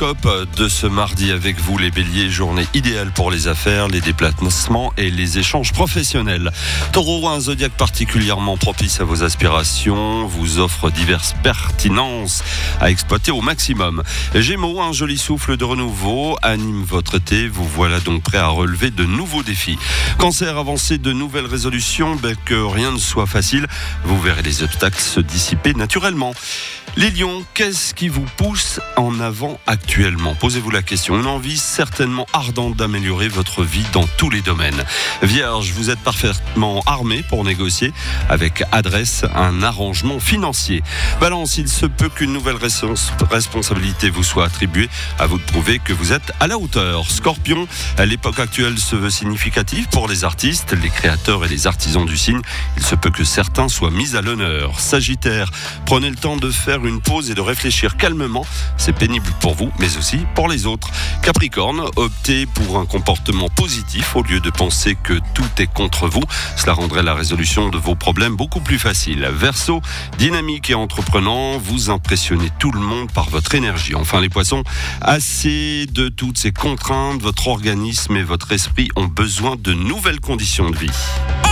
L'horoscope de ce mardi avec vous les béliers, journée idéale pour les affaires, les déplacements et les échanges professionnels. Taureau, un zodiaque particulièrement propice à vos aspirations, vous offre diverses pertinences à exploiter au maximum. Gémeaux, un joli souffle de renouveau anime votre été, vous voilà donc prêt à relever de nouveaux défis. Cancer, avancez de nouvelles résolutions, que rien ne soit facile, vous verrez les obstacles se dissiper naturellement. Les lions, qu'est-ce qui vous pousse en avant actuellement ? Posez-vous la question. Une envie certainement ardente d'améliorer votre vie dans tous les domaines. Vierge, vous êtes parfaitement armé pour négocier avec adresse un arrangement financier. Balance, il se peut qu'une nouvelle responsabilité vous soit attribuée. À vous de prouver que vous êtes à la hauteur. Scorpion, l'époque actuelle se veut significative pour les artistes, les créateurs et les artisans du signe. Il se peut que certains soient mis à l'honneur. Sagittaire, prenez le temps de faire une pause et de réfléchir calmement. C'est pénible pour vous, mais aussi pour les autres. Capricorne, optez pour un comportement positif au lieu de penser que tout est contre vous. Cela rendrait la résolution de vos problèmes beaucoup plus facile. Verseau, dynamique et entreprenant, vous impressionnez tout le monde par votre énergie. Enfin les poissons, assez de toutes ces contraintes, votre organisme et votre esprit ont besoin de nouvelles conditions de vie.